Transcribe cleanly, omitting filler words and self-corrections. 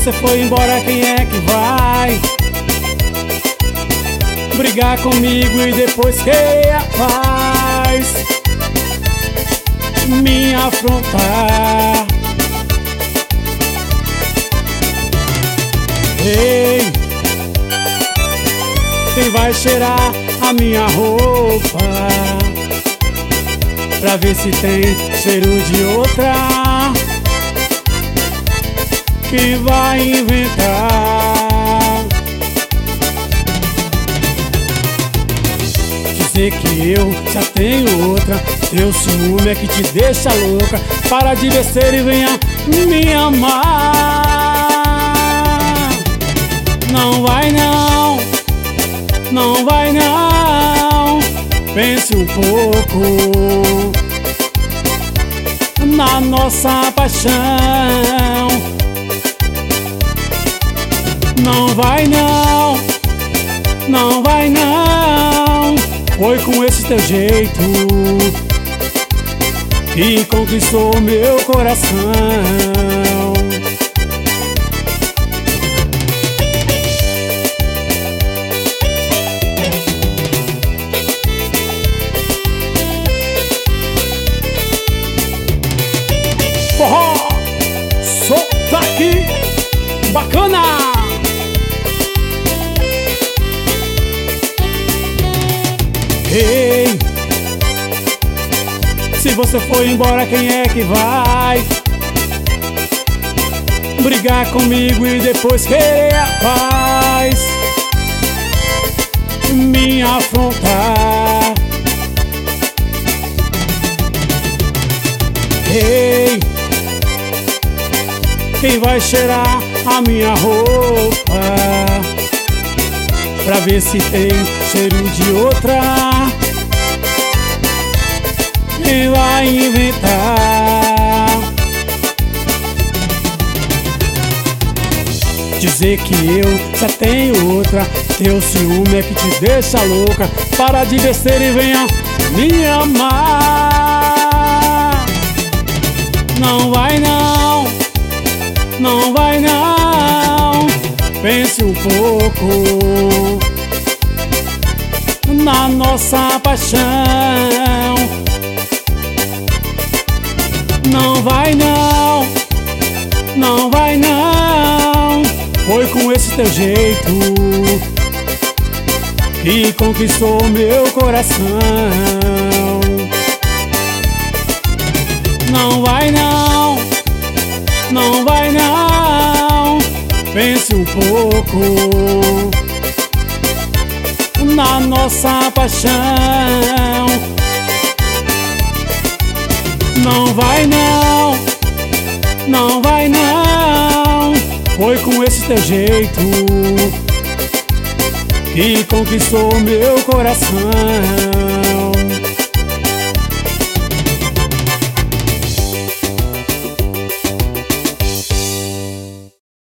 você for embora, quem é que vai brigar comigo e depois querer a paz, me afrontar? Ei, quem vai cheirar a minha roupa pra ver se tem cheiro de outra? Quem vai inventar? Dizer que eu já tenho outra, teu ciúme é que te deixa louca. Para de besteira e venha me amar. Não vai não, não vai não. Pense um pouco na nossa paixão. Não vai não, não vai não. Foi com esse teu jeito que conquistou meu coração. Forró, solta aqui, bacana! Ei, se você for embora, quem é que vai brigar comigo e depois querer a paz, me afrontar? Ei, quem vai cheirar a minha roupa pra ver se tem cheiro de outra? Quem vai inventar? Dizer que eu já tenho outra, teu ciúme é que te deixa louca. Para de besteira e venha me amar. Não vai não, não vai não. Pense um pouco na nossa paixão. Não vai não, não vai não. Foi com esse teu jeito que conquistou meu coração. Não vai não, não vai não. Pense um pouco na nossa paixão. Não vai não, não vai não. Foi com esse teu jeito que conquistou meu coração.